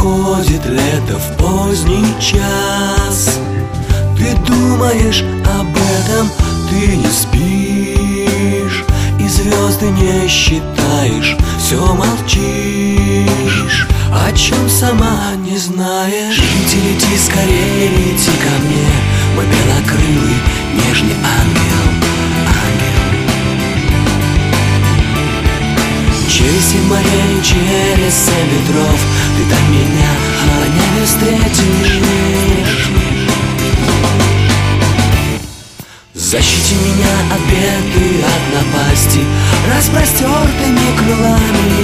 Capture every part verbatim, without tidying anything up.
приходит лето в поздний час. Ты думаешь об этом, ты не спишь, и звезды не считаешь, все молчишь, о чем сама не знаешь. Лети, лети, скорее лети ко мне, мой белокрылый нежный ангел, ангел. Через семь морей, через семь ветров ты там меня на небе встретишь. Защити меня от беды, от напасти распростертыми крылами.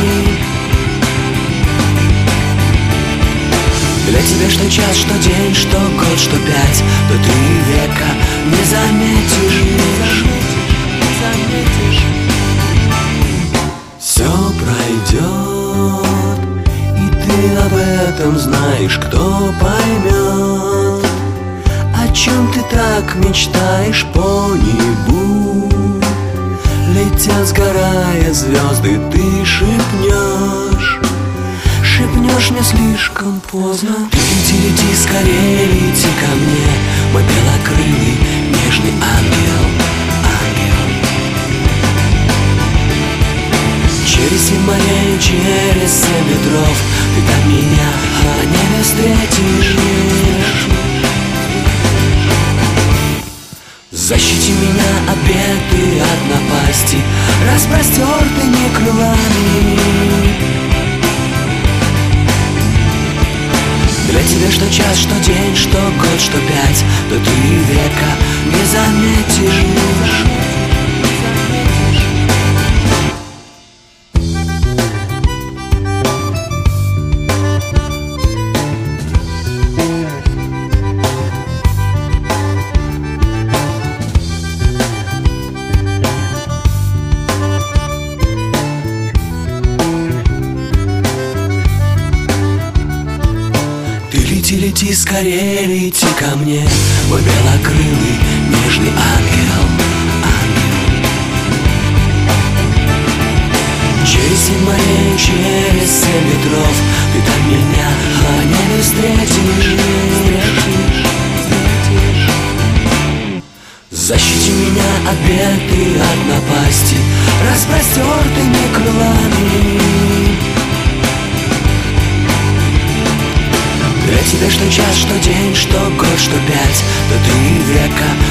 Для тебя что час, что день, что год, что пять, то ты века не заметишь, не заметишь. Все пройдет, и ты об этом знаешь, кто поймет, о чем ты так мечтаешь по небу. Летят, сгорая звезды, ты шепнешь, шепнешь мне слишком поздно. Ты лети, лети, скорее лети ко мне, мой белокрылый нежный ангел, ангел. Через семь морей, через семь ветров ты там меня на небе встретишь. Защити меня от беды, от напасти распростертыми крылами. Для тебя что час, что день, что год, что пять, то ты века не заметишь. Лети, лети, скорее лети ко мне, мой белокрылый нежный ангел, ангел. Через семь морей, через семь ветров ты там меня на небе встретишь. Защити меня от беды, от напасти распростертыми крылами. Для тебя что час, что день, что год, что пять, то ты века